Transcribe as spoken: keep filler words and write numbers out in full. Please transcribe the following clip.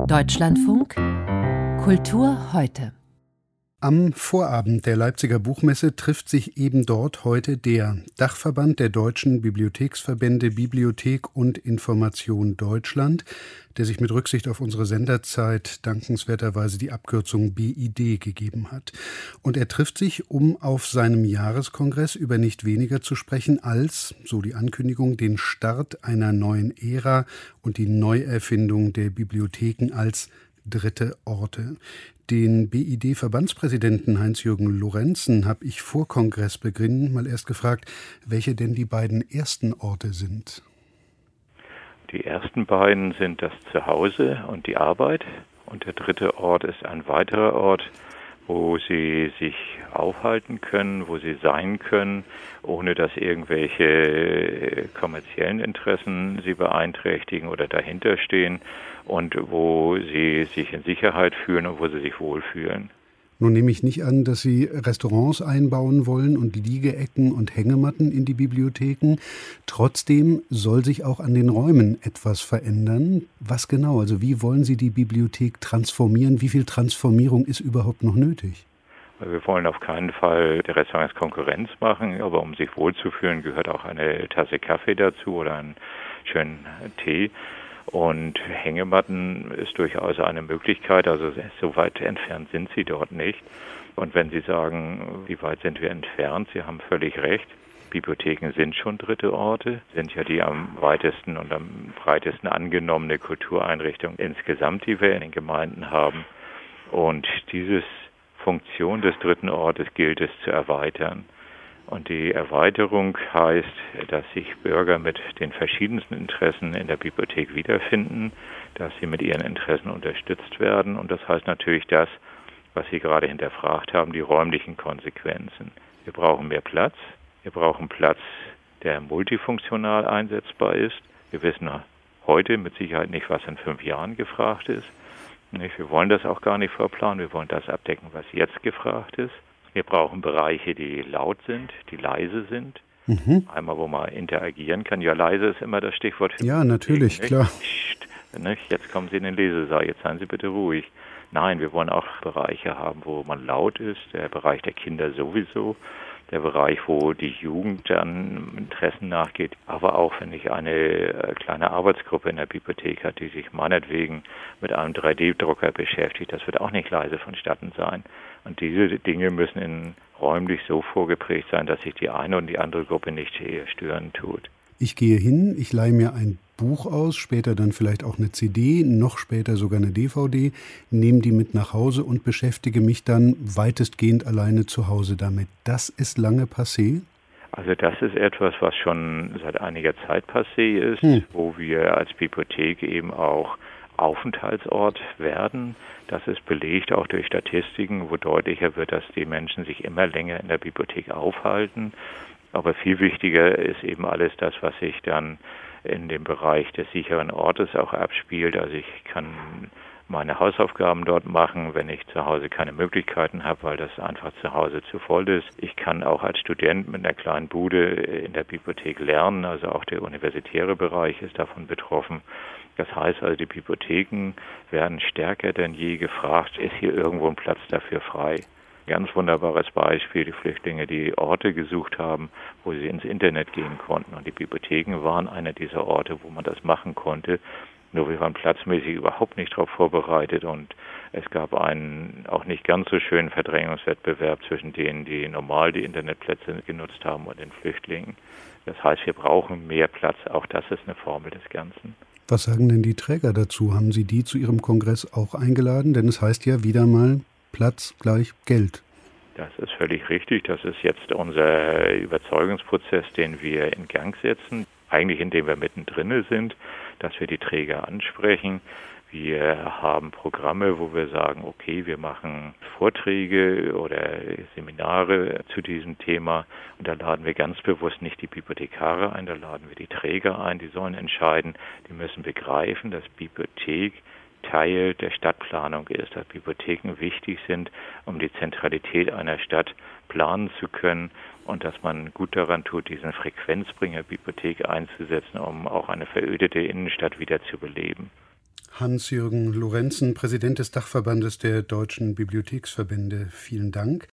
Deutschlandfunk Kultur heute. Am Vorabend der Leipziger Buchmesse trifft sich eben dort heute der Dachverband der deutschen Bibliotheksverbände Bibliothek und Information Deutschland, der sich mit Rücksicht auf unsere Senderzeit dankenswerterweise die Abkürzung B I D gegeben hat. Und er trifft sich, um auf seinem Jahreskongress über nicht weniger zu sprechen als, so die Ankündigung, den Start einer neuen Ära und die Neuerfindung der Bibliotheken als dritte Orte. Den B I D-Verbandspräsidenten Heinz-Jürgen Lorenzen habe ich vor Kongressbeginn mal erst gefragt, welche denn die beiden ersten Orte sind. Die ersten beiden sind das Zuhause und die Arbeit. Und der dritte Ort ist ein weiterer Ort, wo Sie sich aufhalten können, wo Sie sein können, ohne dass irgendwelche kommerziellen Interessen Sie beeinträchtigen oder dahinter stehen und wo Sie sich in Sicherheit fühlen und wo Sie sich wohlfühlen. Nun nehme ich nicht an, dass Sie Restaurants einbauen wollen und Liegeecken und Hängematten in die Bibliotheken. Trotzdem soll sich auch an den Räumen etwas verändern. Was genau? Also wie wollen Sie die Bibliothek transformieren? Wie viel Transformierung ist überhaupt noch nötig? Wir wollen auf keinen Fall der Restaurants Konkurrenz machen, aber um sich wohlzufühlen, gehört auch eine Tasse Kaffee dazu oder einen schönen Tee. Und Hängematten ist durchaus eine Möglichkeit, also so weit entfernt sind sie dort nicht. Und wenn Sie sagen, wie weit sind wir entfernt, Sie haben völlig recht. Bibliotheken sind schon dritte Orte, sind ja die am weitesten und am breitesten angenommene Kultureinrichtung insgesamt, die wir in den Gemeinden haben. Und diese Funktion des dritten Ortes gilt es zu erweitern. Und die Erweiterung heißt, dass sich Bürger mit den verschiedensten Interessen in der Bibliothek wiederfinden, dass sie mit ihren Interessen unterstützt werden. Und das heißt natürlich das, was Sie gerade hinterfragt haben, die räumlichen Konsequenzen. Wir brauchen mehr Platz. Wir brauchen Platz, der multifunktional einsetzbar ist. Wir wissen heute mit Sicherheit nicht, was in fünf Jahren gefragt ist. Wir wollen das auch gar nicht vorplanen. Wir wollen das abdecken, was jetzt gefragt ist. Wir brauchen Bereiche, die laut sind, die leise sind. Mhm. Einmal, wo man interagieren kann. Ja, leise ist immer das Stichwort. Ja, natürlich, nicht? klar. Psst, nicht? Jetzt kommen Sie in den Lesesaal, jetzt seien Sie bitte ruhig. Nein, wir wollen auch Bereiche haben, wo man laut ist. Der Bereich der Kinder sowieso. Der Bereich, wo die Jugend an Interessen nachgeht. Aber auch, wenn ich eine kleine Arbeitsgruppe in der Bibliothek hat, die sich meinetwegen mit einem drei D Drucker beschäftigt, das wird auch nicht leise vonstatten sein. Und diese Dinge müssen in räumlich so vorgeprägt sein, dass sich die eine und die andere Gruppe nicht stören tut. Ich gehe hin, ich leihe mir ein Buch aus, später dann vielleicht auch eine C D, noch später sogar eine D V D, nehme die mit nach Hause und beschäftige mich dann weitestgehend alleine zu Hause damit. Das ist lange passé? Also das ist etwas, was schon seit einiger Zeit passé ist, hm. wo wir als Bibliothek eben auch Aufenthaltsort werden. Das ist belegt auch durch Statistiken, wo deutlicher wird, dass die Menschen sich immer länger in der Bibliothek aufhalten. Aber viel wichtiger ist eben alles das, was sich dann in dem Bereich des sicheren Ortes auch abspielt. Also ich kann meine Hausaufgaben dort machen, wenn ich zu Hause keine Möglichkeiten habe, weil das einfach zu Hause zu voll ist. Ich kann auch als Student mit einer kleinen Bude in der Bibliothek lernen, also auch der universitäre Bereich ist davon betroffen. Das heißt also, die Bibliotheken werden stärker denn je gefragt, ist hier irgendwo ein Platz dafür frei. Ganz wunderbares Beispiel, die Flüchtlinge, die Orte gesucht haben, wo sie ins Internet gehen konnten. Und die Bibliotheken waren einer dieser Orte, wo man das machen konnte. Nur wir waren platzmäßig überhaupt nicht darauf vorbereitet und es gab einen auch nicht ganz so schönen Verdrängungswettbewerb zwischen denen, die normal die Internetplätze genutzt haben und den Flüchtlingen. Das heißt, wir brauchen mehr Platz. Auch das ist eine Formel des Ganzen. Was sagen denn die Träger dazu? Haben Sie die zu Ihrem Kongress auch eingeladen? Denn es heißt ja wieder mal, Platz gleich Geld. Das ist völlig richtig. Das ist jetzt unser Überzeugungsprozess, den wir in Gang setzen. Eigentlich indem wir mittendrin sind, dass wir die Träger ansprechen. Wir haben Programme, wo wir sagen, okay, wir machen Vorträge oder Seminare zu diesem Thema. Und da laden wir ganz bewusst nicht die Bibliothekare ein, da laden wir die Träger ein, die sollen entscheiden. Die müssen begreifen, dass Bibliothek Teil der Stadtplanung ist, dass Bibliotheken wichtig sind, um die Zentralität einer Stadt planen zu können und dass man gut daran tut, diesen Frequenzbringer Bibliothek einzusetzen, um auch eine verödete Innenstadt wieder zu beleben. Hans-Jürgen Lorenzen, Präsident des Dachverbandes der Deutschen Bibliotheksverbände. Vielen Dank.